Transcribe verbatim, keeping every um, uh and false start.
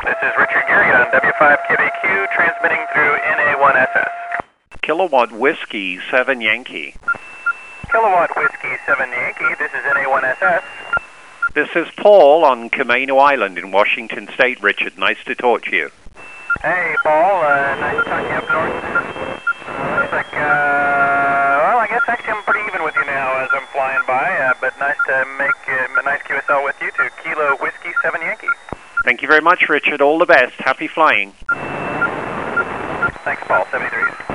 This is Richard Geary on W five K B Q, transmitting through N A one S S. Kilowatt Whiskey seven Yankee. Kilowatt Whiskey seven Yankee, this is N A one S S. This is Paul on Camano Island in Washington State, Richard. Nice to talk to you. Hey, Paul. Uh, nice to talk to you up north. Uh, looks like, uh, well, I guess actually I'm pretty even with you now as I'm flying by, uh, but nice to make uh, a nice Q S L with you to Kilo Whiskey seven Yankee. Thank you very much, Richard. All the best. Happy flying. Thanks, Paul. seventy-three.